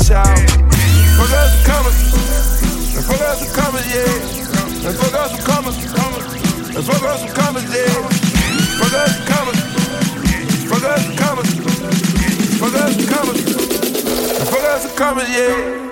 shout. Fuck us some commas. And fuck us some commas, yeah. And fuck us some commas. And fuck us some commas, yeah. Fuck us some commas. Fuck us some commas. Fuck us some commas. And fuck us some commas, yeah.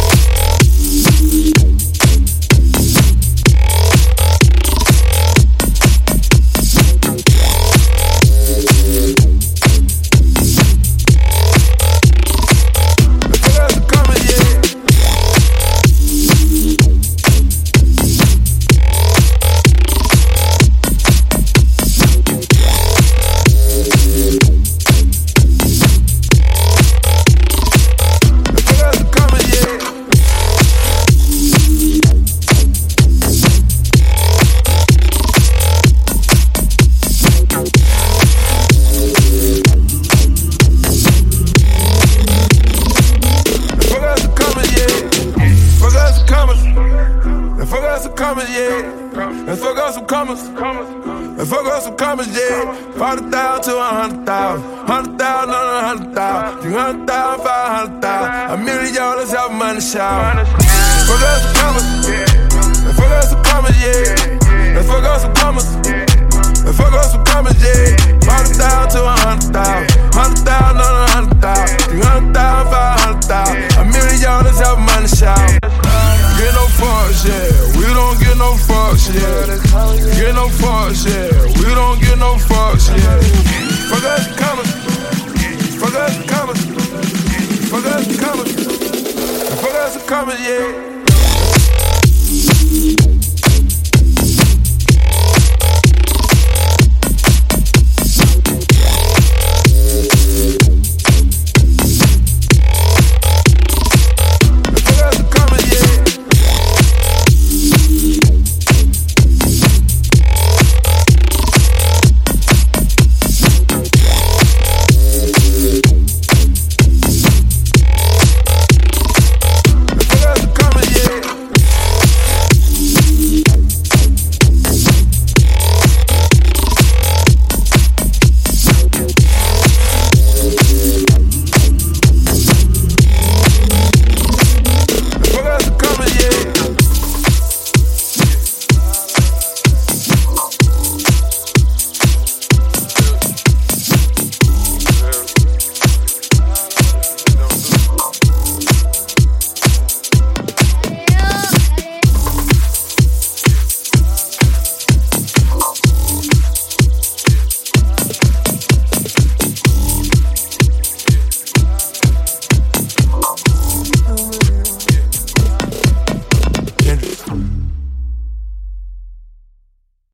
And fuck up some commas. And fuck up some commas, yeah. 40,000 to 100,000. 100,000 on 100,000. 300,000, 500,000. $1 million have money shout. Fuck up some commas. And fuck up some commas, yeah. And fuck up some commas. And fuck up some commas, yeah. 40,000 to 100,000. 100,000 on 100,000. 300,000, 500,000. $1 million have money shout. Get no fucks, yeah. We don't get no fucks, yeah. Get no fucks, yeah. We don't get no fucks, yeah. Fuck us some commas. Fuck us some commas. Fuck us some commas. Fuck us some commas, yeah.